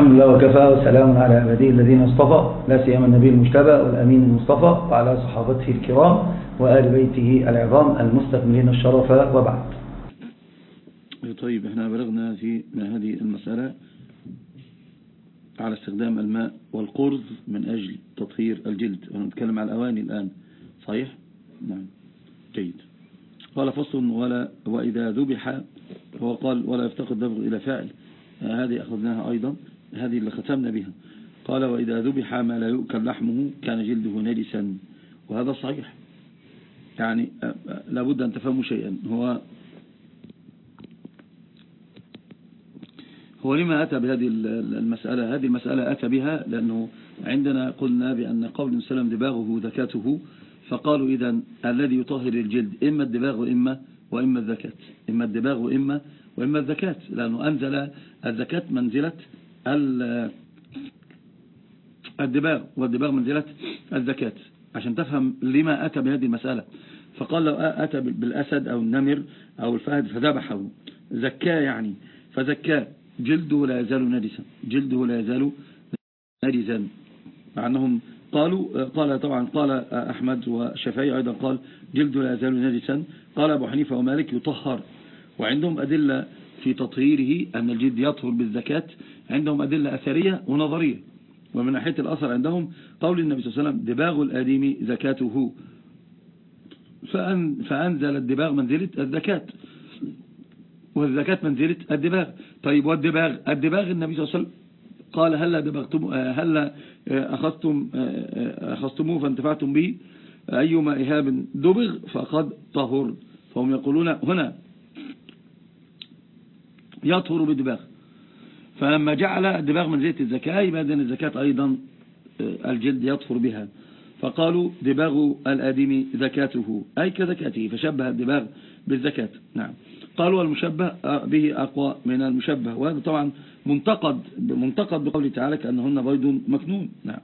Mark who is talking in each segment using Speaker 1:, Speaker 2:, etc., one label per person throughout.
Speaker 1: الحمد لله وكفى، وسلام على عباده الذين اصطفى، لا سيما النبي المجتبى والأمين المصطفى وعلى صحابته الكرام وآل بيته العظام المستكملين الشرف، وبعد.
Speaker 2: طيب، احنا بلغنا في هذه المسألة على استخدام الماء والقرض من أجل تطهير الجلد، ونتكلم على الأواني الآن. صحيح؟ نعم، جيد. قال فصل وإذا ذبح، هو قال ولا يفتقد دبغ إلى فاعل، هذه أخذناها أيضا، هذه اللي ختمنا بها. قال وإذا ذبح ما لا يؤكل لحمه كان جلده نجسا، وهذا صحيح. يعني لابد أن تفهموا شيئا. هو لما أتى بهذه المسألة؟ هذه المسألة أتى بها لأنه عندنا قلنا بأن قول سلم دباغه ذكاته، فقالوا إذن الذي يطهر الجلد إما الدباغ وإما الذكاة، إما الدباغ وإما الذكاة، لأنه أنزل الذكاة منزلة الدباغ، والدباغ منزلة الذكاة، عشان تفهم لما أتى بهذه المسألة. فقال لو أتى بالأسد أو النمر أو الفهد فذبحه زكاه، يعني فزكاه جلده لا يزال نجسا، جلده لا يزال نجسا، مع أنهم قال طبعا قال أحمد والشافعي أيضا قال جلده لا يزال نجسا. قال أبو حنيفة ومالك يطهر، وعندهم أدلة في تطهيره أن الجلد يطهر بالزكاة، عندهم أدلة أثرية ونظرية. ومن ناحية الأثر عندهم قول النبي صلى الله عليه وسلم دباغ الآدمي زكاته، فأنزل الدباغ منزلة الزكاة، والزكاة منزلة الدباغ. طيب، والدباغ النبي صلى الله عليه وسلم قال هل أخذتموه فانتفعتم به، أيما إهاب دبغ فقد طهر. فهم يقولون هنا يطهر بالدباغ، فلما جعل الدباغ منزلة الزكاة يبقى أن الزكاة أيضا الجلد يطهر بها، فقالوا دباغ الآدمي زكاته أي كزكاته، فشبه الدباغ بالزكاة. نعم. قالوا المشبه به أقوى من المشبه، وهذا طبعا منتقد بقوله تعالى كأنهن بيض مكنون. نعم،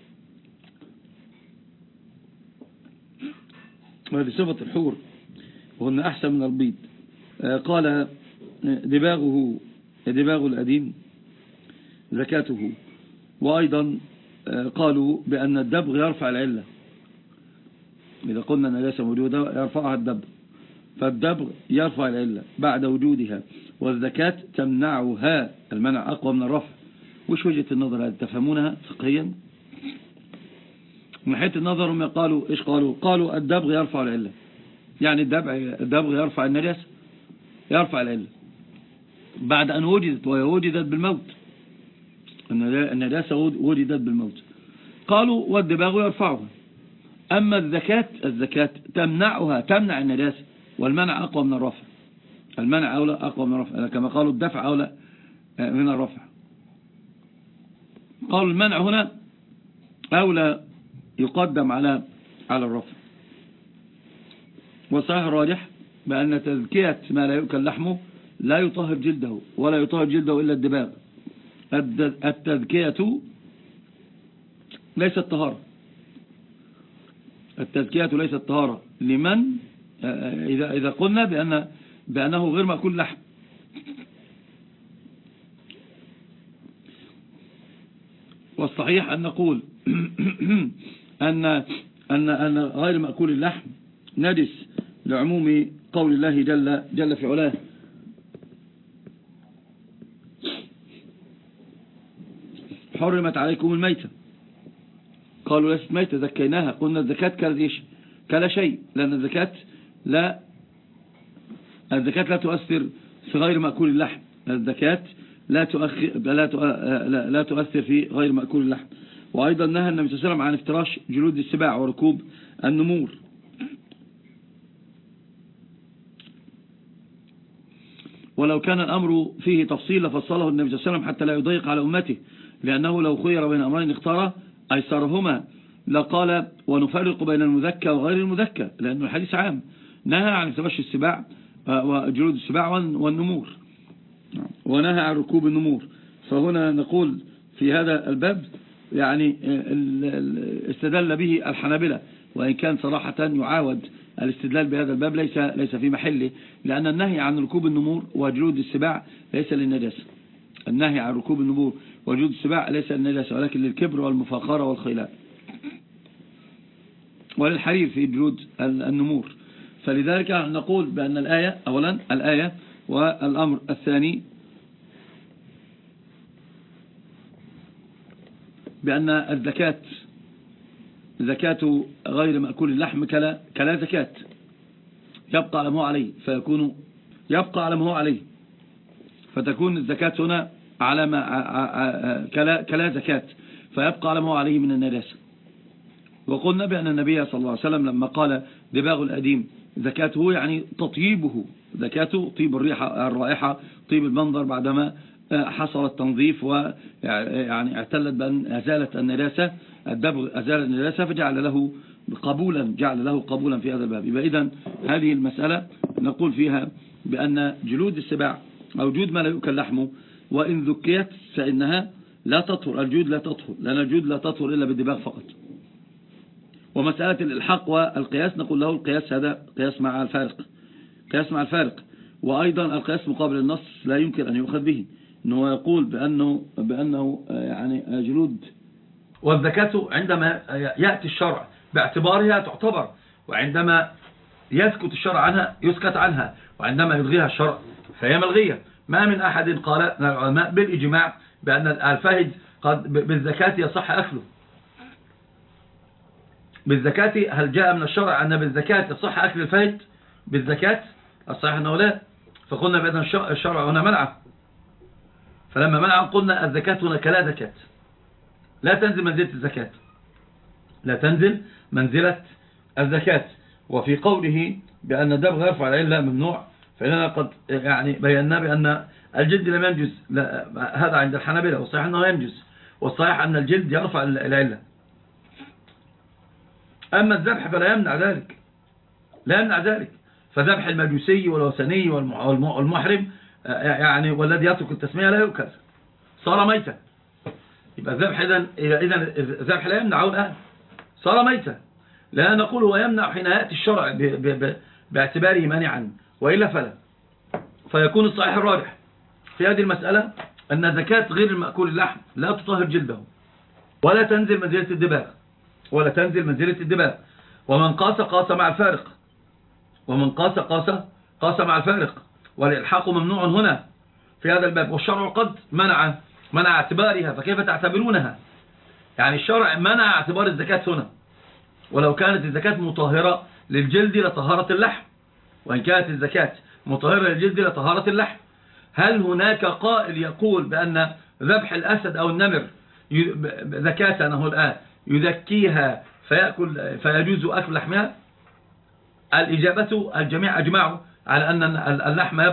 Speaker 2: وهذه صفة الحور وهن أحسن من البيض. قال دباغ الأديم زكاته. وأيضا قالوا بأن الدبغ يرفع العلة، إذا قلنا أن ليس موجودة يرفعها الدبغ، فالدبغ يرفع العلة بعد وجودها، والزكاة تمنعها، المنع أقوى من الرفع. وش وجهة النظر هذه؟ تفهمونها فقهيا؟ من حيث النظر هم قالوا إيش؟ قالوا الدبغ يرفع العلة، يعني الدبغ يرفع النجاسة، يرفع العلة بعد أن وجدت، وهي وجدت بالموت، النجاسة وجدت بالموت. قالوا والدباغ يرفعها. أما الزكاة تمنع النجاسة، والمنع أقوى من الرفع، المنع أولى أقوى من الرفع، كما قالوا الدفع أولى من الرفع. قالوا المنع هنا أولى يقدم على الرفع. والصحيح الراجح بأن تزكية ما لا يؤكل لحمه لا يطهر جلده، ولا يطهر جلده إلا الدباغ. التزكية ليست طهارة، التزكية ليست طهارة لمن إذا قلنا بأنه غير مأكول لحم. والصحيح أن نقول أن غير مأكول اللحم نجس لعموم قول الله جل في علاه حرمت عليكم الميتة. قالوا ليست ميتة زكيناها، قلنا الزكاة كلا شيء، لأن الزكاة لا تؤثر في غير مأكول اللحم، الزكاة لا تؤثر في غير مأكول اللحم. وأيضا نهى النبي صلى الله عليه وسلم عن افتراش جلود السباع وركوب النمور. ولو كان الأمر فيه تفصيل لفصله النبي صلى الله عليه وسلم حتى لا يضيق على أمته، لأنه لو خير بين أمرين اختار أيسرهما، لقال ونفرق بين المذكى وغير المذكى، لأن الحديث عام، نهى عن افتراش السباع وجلود السباع والنمور، ونهى عن ركوب النمور. فهنا نقول في هذا الباب يعني استدل به الحنابلة، وإن كان صراحة يعاود الاستدلال بهذا الباب ليس في محله، لأن النهي عن ركوب النمور وجلود السباع ليس للنجاسة. النهي عن ركوب النمور وجود السباع ليس للنجاسة ولكن للكبر والمفاخرة والخيلاء، وللحرير في جلود النمور. فلذلك نقول بأن الآية أولا الآية، والأمر الثاني بأن الزكاة زكاة غير مأكول اللحم كلا زكاة، يبقى على ما هو عليه، فيكون يبقى على ما هو عليه، فتكون الزكاة هنا على ما كلا زكاة، فيبقى على ما هو عليه من النجاسة. وقلنا بأن النبي صلى الله عليه وسلم لما قال دباغ الأديم زكاته يعني تطيبه، زكاته طيب الرائحة، طيب المنظر بعدما حصل التنظيف ويعني اعتلت بأن أزالت النجاسة، الدبغ أزال النجاسة فجعل له قبولا في هذا الباب. يبقى إذن هذه المسألة نقول فيها بأن جلود السباع أو جلود ما لا يؤكل لحمه وإن ذكيت فإنها لا تطهر، الجلود لا تطهر، لأن الجلود لا تطهر إلا بالدباغ فقط. ومسألة الإلحاق والقياس نقول له القياس هذا قياس مع الفارق، وأيضا القياس مقابل النص لا يمكن أن يؤخذ به، أنه يقول بأنه يعني جلود. والزكاة عندما يأتي الشرع باعتبارها تعتبر، وعندما يسكت الشرع عنها يسكت عنها، وعندما يلغيها الشرع فهي ملغية. ما من أحد قال من العلماء بالإجماع بأن الفاهد قد بالزكاة يصح أكله. بالزكاة هل جاء من الشرع أن بالزكاة يصح أكل الفاهد بالزكاة؟ الصحيح أنه لا. فقلنا بأن الشرع هنا منعه، فلما منع قلنا الزكاة هنا كلا زكاة، لا تنزل منزلة الزكاة، لا تنزل منزلة الزكاة. وفي قوله بأن الدبغ يرفع العلة ممنوع، فإننا قد يعني بينا بأن الجلد لم ينجز، هذا عند الحنابلة، والصحيح أنه ينجز، والصحيح أن الجلد يرفع العلة. أما الذبح فلا يمنع ذلك، لا يمنع ذلك. فذبح المجوسي والوثني والمحرم يعني والذي يترك التسمية لا يؤكل، صار ميتا. يبقى الذبح إذن الذبح لا يمنعه الآن، صار ميتا. لا نقول هو يمنع حين يأتي الشرع باعتباره مانعا، وإلا فلا. فيكون الصحيح الراجح في هذه المسألة أن زكاة غير المأكول اللحم لا تطهر جلده، ولا تنزل منزلة الدباغ. ومن قاس مع الفارق، قاس مع الفارق، والإلحاق ممنوع هنا في هذا الباب. والشرع قد منع اعتبارها، فكيف تعتبرونها؟ يعني الشرع منع اعتبار الزكاة هنا، ولو كانت الزكاة مطهرة للجلد لطهارة اللحم، وإن كانت الزكاة مطهرة للجلد لطهارة اللحم. هل هناك قائل يقول بأن ذبح الأسد أو النمر زكاة أنه الآن يذكيها فيجوز أكل لحمها؟ الإجابة الجميع أجمعوا على أن اللحم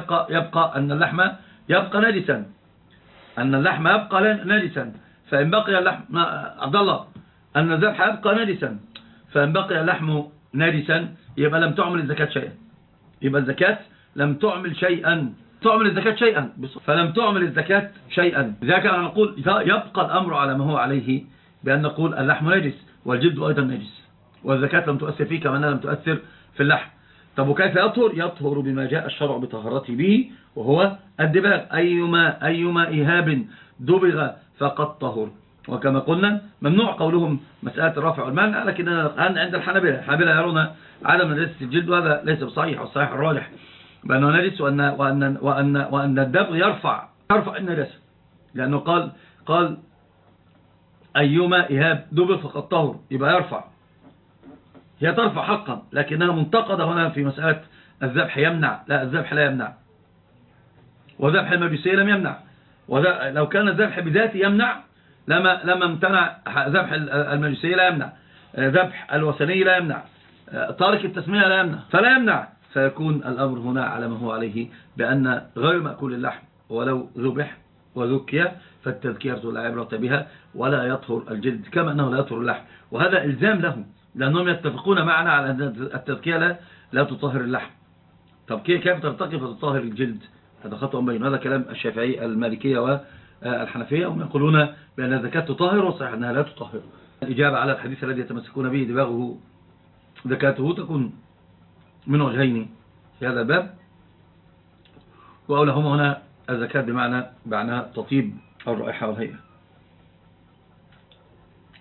Speaker 2: يبقى نجسا، أن اللحم يبقى نجسا. فإن بقي اللحم عبد الله أن الذبح يبقى نجسا، فإن بقي اللحم نجسا يبقى لم تعمل الزكاة شيئا، يبقى الزكاة لم تعمل شيئا، تعمل الزكاة شيئا فلم تعمل الزكاة شيئا. لذلك نقول يبقى الأمر على ما هو عليه، بأن نقول اللحم نجس والجلد أيضا نجس، والزكاة لم تؤثر فيه كما أنها لم تؤثر في اللحم. طب وكيف يطهر بما جاء الشرع بطهارته به، وهو الدباغ. أيما إهاب دبغ فقد طهر. وكما قلنا ممنوع قولهم مسألة الرفع والمنع، لكن عند الحنابلة يرون عدم نجاسة الجلد، وهذا ليس بصحيح. والصحيح الراجح بأنه نجس، وأن الدبغ يرفع النجاسة، لأنه قال أيما إهاب دبغ فقد طهر، يبقى يرفع، هي ترفع حقا، لكنها منتقدة هنا في مسألة الذبح يمنع. لا، الذبح لا يمنع، وذبح المجوسية لم يمنع. لو كان الذبح بذاته يمنع لما امتنع. ذبح المجوسية لا يمنع، ذبح الوثني لا يمنع، تارك التسمية لا يمنع، فلا يمنع. فيكون الأمر هنا على ما هو عليه، بأن غير مأكول اللحم ولو ذبح وذكي فالتذكية لا عبرة بها، ولا يطهر الجلد كما أنه لا يطهر اللحم. وهذا إلزام لهم، لأنهم يتفقون معنا على أن التذكية لا تطهر اللحم. طب كيف ترتقي فتطهر الجلد؟ هذا خطأ بين. هذا كلام الشافعي المالكية والحنفية، هم يقولون بأن الزكاة تطهر، وصحيح أنها لا تطهر. الإجابة على الحديث الذي يتمسكون به دباغه زكاته تكون من وجهين في هذا الباب. وأولهم هنا الزكاة بمعنى تطيب الرائحة والهيئة.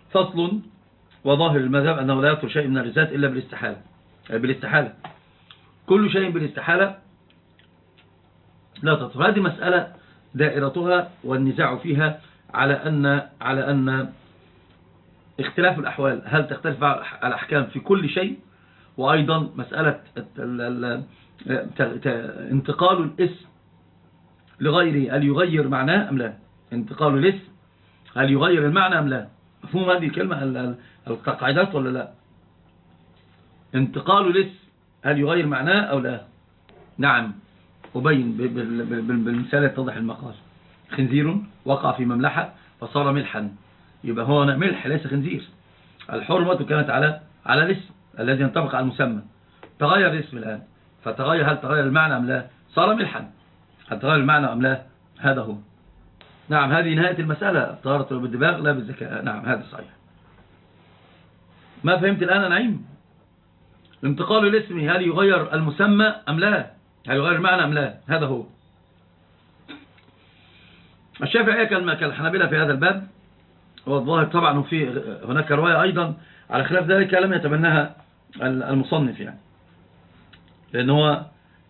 Speaker 2: فصل. وظاهر المذهب أنه لا يطهر شيء من النجاسات إلا بالاستحالة. كل شيء بالاستحالة لا تطهر. هذه مسألة دائرتها والنزاع فيها على أن اختلاف الأحوال، هل تختلف الأحكام في كل شيء؟ وأيضا مسألة انتقال الاسم لغيره، هل يغير معناه أم لا؟ انتقال الاسم هل يغير المعنى أم لا؟ مفهوم هذه الكلمة التقاعدات ولا لا؟ انتقال الاسم هل يغير معناه أو لا؟ نعم، أبين بالمثال يتضح المقال. خنزير وقع في مملحة فصار ملحا، يبقى هو ملح ليس خنزير. الحرمة كانت على الاسم الذي ينطبق على المسمى. تغير الاسم الآن، فتغير، هل تغير المعنى أم لا؟ صار ملحا، هل تغير المعنى أم لا؟ هذا هو. نعم، هذه نهاية المسألة. الطهارة بالدباغ لا بالذكاء. نعم، هذا صحيح. ما فهمت الآن نعيم؟ انتقال الاسم هل يغير المسمى أم لا؟ هل يغير المعنى أم لا؟ هذا هو. الشافعية كالحنابلة في هذا الباب. والظاهر طبعا في هناك رواية أيضا على خلاف ذلك لم يتبناها المصنف، يعني لأنه هو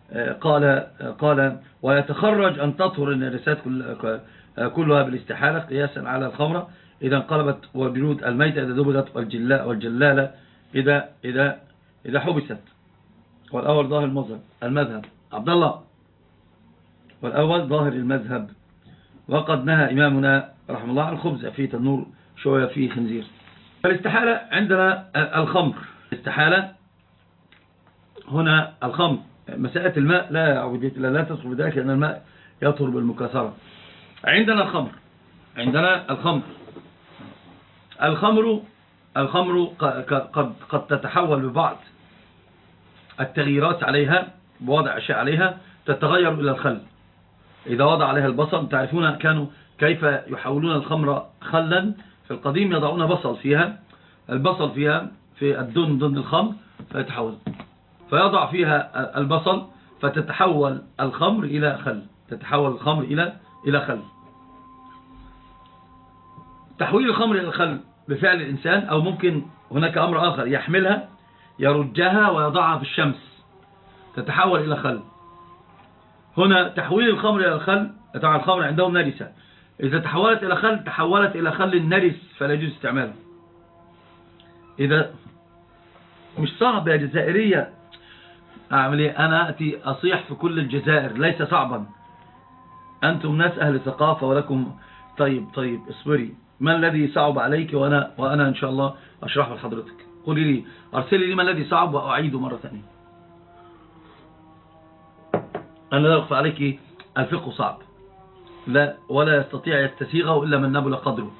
Speaker 2: قال ويتخرج أن تطهر النجاسات كلها بالاستحالة قياسا على الخمرة إذا انقلبت، وجلود الميتة إذا دبغت، والجلالة إذا حبست. والأول ظاهر المذهب عبد الله، والأول ظاهر المذهب. وقد نهى إمامنا رحمه الله عن الخبز في تنور شوية فيه خنزير. فالاستحالة عندنا الخمر. الاستحالة هنا الخمر. مسألة الماء لا تدخل بذلك لأن الماء يطهر بالمكاثرة. عندنا الخمر قد تتحول ببعض التغييرات عليها، بوضع أشياء عليها تتغير إلى الخل. إذا وضع عليها البصل، تعرفون كانوا كيف يحولون الخمر خلا في القديم، يضعون البصل فيها في ضمن الخمر فيتحول، فيضع فيها البصل فتتحول الخمر إلى خل، إلى خل. تحويل الخمر إلى الخل بفعل الإنسان، أو ممكن هناك أمر آخر يحملها يرجها ويضعها في الشمس تتحول إلى خل. هنا تحويل الخمر إلى الخل، طبعا الخمر عندهم نجسة، إذا تحولت إلى خل نرس فلا يجوز استعماله. إذا مش صعب يا جزائرية، أعمل إيه؟ أنا أتي أصيح في كل الجزائر، ليس صعبا، أنتم ناس أهل ثقافة ولكم. طيب اصبري، ما الذي صعب عليك وأنا إن شاء الله أشرحه لحضرتك. قولي لي، أرسلي لي ما الذي صعب وأعيده مرة ثانية. أنا لا أخفى عليك، الفقه صعب، لا ولا يستطيع يستسيغه إلا من نبل قدره،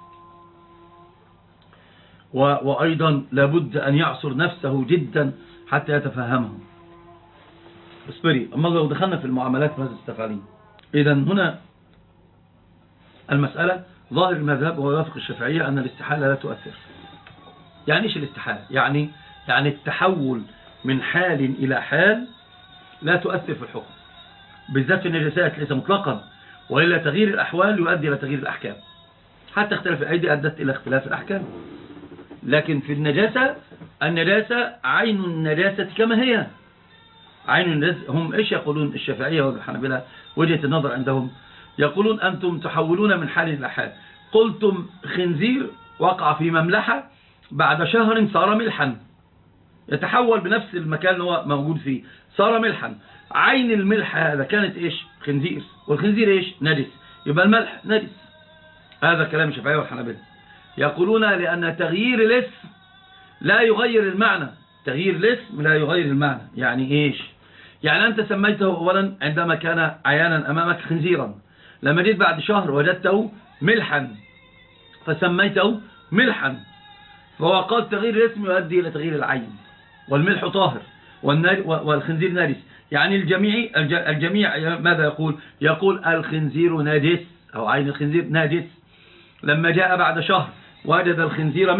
Speaker 2: وأيضا لابد أن يعصر نفسه جدا حتى يتفهمه. اصبري، أما لو دخلنا في المعاملات ماذا تستفعلين؟ إذا هنا المسألة ظاهر المذهب ويوافق الشافعية أن الاستحالة لا تؤثر. يعني إيش الاستحالة؟ يعني التحول من حال إلى حال لا تؤثر في الحكم، بالذات في النجاسات ليس مطلقا، وإلا تغيير الأحوال يؤدي إلى تغيير الأحكام، حتى اختلاف الأيدي أدت إلى اختلاف الأحكام. لكن في النجاسة عين النجاسة كما هي. عين النجاسة هم إيش يقولون الشافعية والحنابلة؟ وجهة النظر عندهم يقولون أنتم تحولون من حال إلى حال. قلتم خنزير وقع في مملحة بعد شهر صار ملحا، يتحول بنفس المكان اللي هو موجود فيه، صار ملحا. عين الملح هذا كانت إيش؟ خنزير، والخنزير إيش؟ نجس، يبقى الملح نجس. هذا كلام الشافعية والحنابلة. يقولون لأن تغيير الاسم لا يغير المعنى. تغيير الاسم لا يغير المعنى. يعني إيش؟ يعني أنت سميته أولا عندما كان عيانا أمامك خنزيرا، لما جيت بعد شهر وجدته ملحا فسميته ملحا، فهو قال تغيير الاسم يؤدي إلى تغيير العين، والملح طاهر والخنزير نجس. يعني الجميع ماذا يقول الخنزير نجس، أو عين الخنزير نجس. لما جاء بعد شهر وجد الخنزير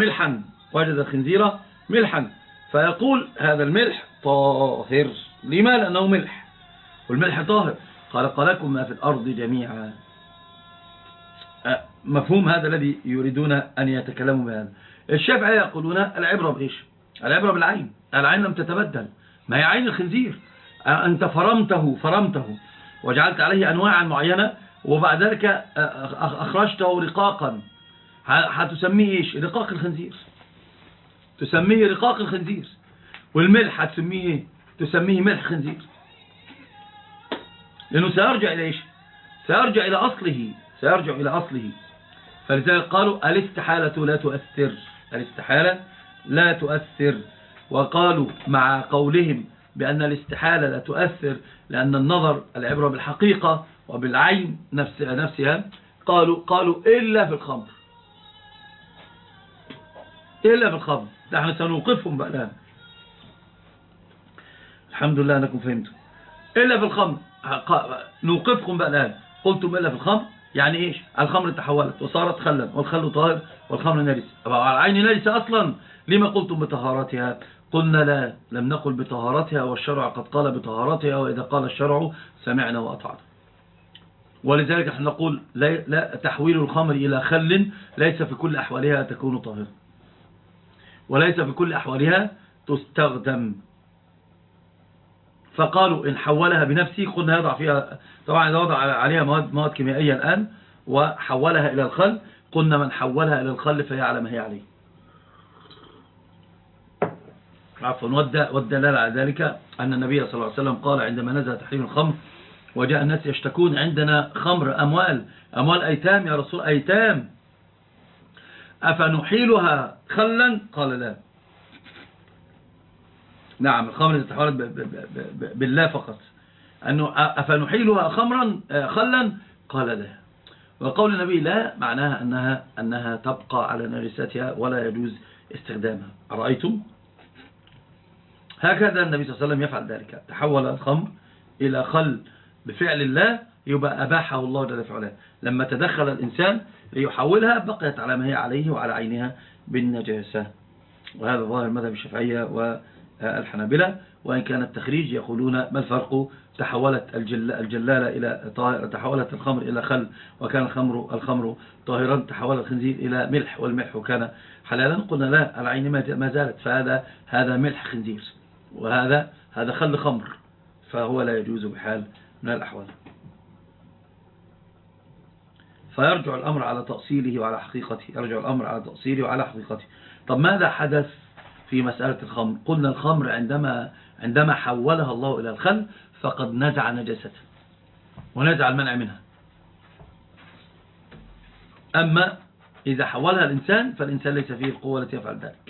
Speaker 2: ملحا فيقول هذا الملح طاهر. لما؟ لأنه ملح والملح طاهر. خلق لكم ما في الأرض جميعا. مفهوم هذا الذي يريدون أن يتكلموا بهذا. الشافعية يقولون العبرة بإيش؟ العبرة بالعين. العين لم تتبدل، ما هي عين الخنزير. أنت فرمته وجعلت عليه أنواعا معينة، وبعد ذلك أخرجته رقاقا، هتسميه إيش؟ رقاق الخنزير، تسميه رقاق الخنزير. والملح هتسميه إيه؟ تسميه ملح خنزير، لأنه سيرجع إلى إيش؟ سيرجع إلى أصله. فلذلك قالوا الاستحالة لا تؤثر، الاستحالة لا تؤثر. وقالوا مع قولهم بأن الاستحالة لا تؤثر لأن النظر العبرة بالحقيقة وبالعين نفسها، قالوا إلا في الخمر، إلا في الخمر. نحن سنوقفهم بقى الآن، الحمد لله أنكم فهمتم. إلا في الخمر نوقفكم بقى الآن. قلتم إلا في الخمر، يعني إيش؟ الخمر تحولت وصارت خلا، والخل طاهر والخمر نجس. العين نجسة أصلا، لما قلتم بطهارتها؟ قلنا لا، لم نقل بطهارتها، والشرع قد قال بطهارتها، وإذا قال الشرع سمعنا وأطعنا. ولذلك نحن نقول لا، تحويل الخمر إلى خل ليس في كل أحوالها تكون طاهرة، وليس في كل أحوالها تستخدم. فقالوا إن حولها بنفسه، قلنا يضع فيها، طبعا إذا وضع عليها مواد كيميائية الآن وحولها إلى الخل، قلنا من حولها إلى الخل فهي على ما هي عليه. عفوا. والدلالة على ذلك أن النبي صلى الله عليه وسلم قال عندما نزل تحريم الخمر وجاء الناس يشتكون عندنا خمر أموال أيتام يا رسول، أيتام، أفنحيلها خلا؟ قال لا. نعم، الخمر تتحولت بالله فقط. أنه أفنحيلها خلا؟ قال لا. وقول النبي لا معناها أنها تبقى على نجستها ولا يجوز استخدامها. أرأيتم؟ هكذا النبي صلى الله عليه وسلم يفعل ذلك. تحول الخمر إلى خل بفعل الله، يبقى أباحه الله جل وعلا. لما تدخل الإنسان ليحولها بقيت على ما هي عليه وعلى عينها بالنجاسة. وهذا ظاهر مذهب الشافعية والحنابلة. وإن كان التخريج يقولون ما الفرق؟ تحولت الجلالة إلى طاهر، تحولت الخمر إلى خل وكان الخمر طاهرا، تحول الخنزير إلى ملح والملح كان حلالا. قلنا لا، العين ما زالت، فهذا ملح خنزير، وهذا خل خمر، فهو لا يجوز بحال من الأحوال. فيرجع الأمر على تأصيله وعلى حقيقته، يرجع الأمر على تأصيله وعلى حقيقته. طب ماذا حدث في مسألة الخمر؟ قلنا الخمر عندما حولها الله إلى الخل فقد نزع نجاسته ونزع المنع منها. أما إذا حولها الإنسان فالإنسان ليس فيه القوة التي يفعل ذلك،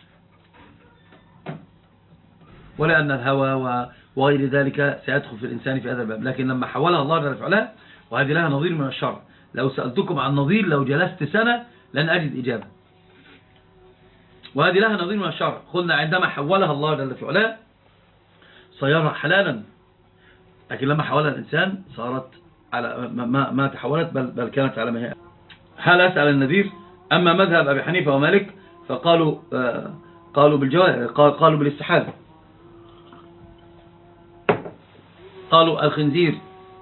Speaker 2: ولأن الهوى وغير ذلك سيدخل في الإنسان في هذا الباب. لكن لما حولها الله جل وعلا، وهذه لها نظير من الشرع، لو سألتكم عن نظير لو جلست سنة لن أجد إجابة. وهذه لها نظير من الشرع. قلنا عندما حولها الله جل وعلا صيرها حلالا، لكن لما حولها الإنسان صارت على ما تحولت بل كانت على ما هي. هل أسأل النذير؟ أما مذهب أبي حنيفة ومالك فقالوا بالجواز، قالوا بالاستحالة. قالوا الخنزير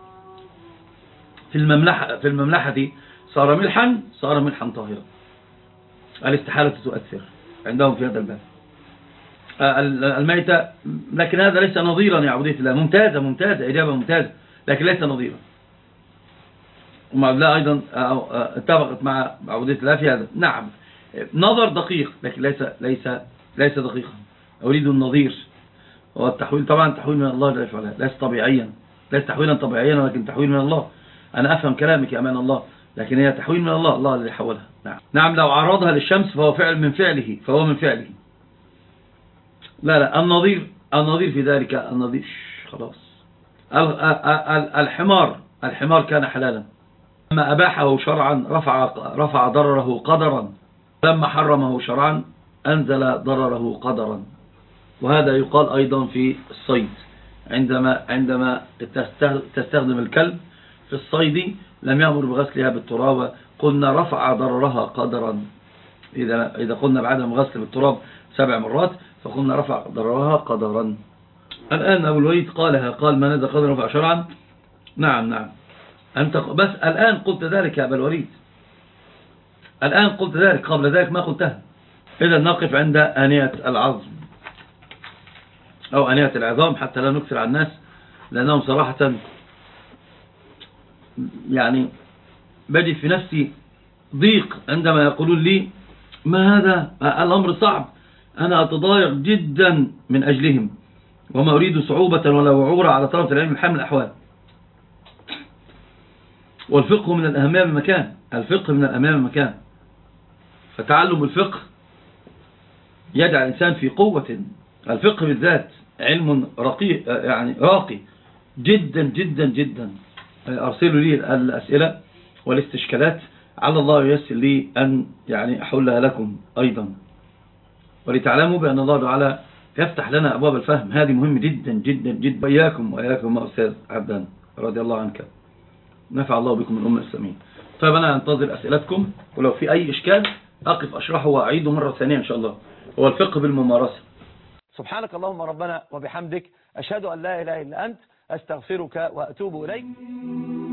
Speaker 2: في المملحة صار ملحا طاهرا، الاستحالة تؤثر عندهم في هذا الباب. الميتة، لكن هذا ليس نظيرا يا عبودية الله. ممتازة إجابة ممتازة، لكن ليس نظيرا. ومعبدالله أيضا اتفقت مع عبودية الله في هذا. نعم، نظر دقيق لكن ليس دقيقا. أريد النظير. والتحويل طبعا تحويل من الله جل وعلا، ليس طبيعيا، ليس تحويلا طبيعيا، ولكن تحويل من الله. أنا أفهم كلامك يا أمان الله، لكن هي تحويل من الله اللي حولها. نعم، لو عرضها للشمس فهو فعل من فعله. لا النظير في ذلك، النظير خلاص. الحمار كان حلالا، لما أباحه شرعا رفع ضرره قدرا، لما حرمه شرعا أنزل ضرره قدرا. وهذا يقال أيضا في الصيد، عندما تستخدم الكلب في الصيد لم يأمر بغسلها بالتراب، قلنا رفع ضررها قدرا. إذا قلنا بعدم غسل بالتراب 7 مرات فقلنا رفع ضررها قدرا. الآن أبو الوليد قال ما نزل قدرا رفع شرعا. نعم أنت بس الآن قلت ذلك يا أبا الوليد، الآن قلت ذلك، قبل ذلك ما قلتها. إذا نقف عند آنية العظم أو آنية العظام حتى لا نكثر على الناس، لأنهم صراحة يعني بدي في نفسي ضيق عندما يقولون لي ما هذا الأمر صعب، أنا أتضايق جدا من أجلهم، وما أريد صعوبة ولا وعورة على طلبة العلم بحال من الأحوال. والفقه من الأهمية بمكان، الفقه من الأهمية بمكان، فتعلم الفقه يجعل الإنسان في قوة. الفقه بالذات علم رقي، يعني راقي جدا جدا جدا. أرسلوا لي الأسئلة والاستشكالات، على الله ييسر لي أن يعني أحلها لكم أيضا، ولتعلموا بأن الله تعالى يفتح لنا أبواب الفهم. هذه مهم جدا جدا جدا. وإياكم ما أستاذ عبدان رضي الله عنك، نفع الله بكم الأمة الإسلامية. طيب أنا أنتظر أسئلتكم، ولو في أي إشكال أقف أشرحه وأعيده مرة ثانية إن شاء الله. هو الفقه بالممارسة.
Speaker 3: سبحانك اللهم ربنا وبحمدك، أشهد أن لا إله إلا أنت، أستغفرك وأتوب إليك.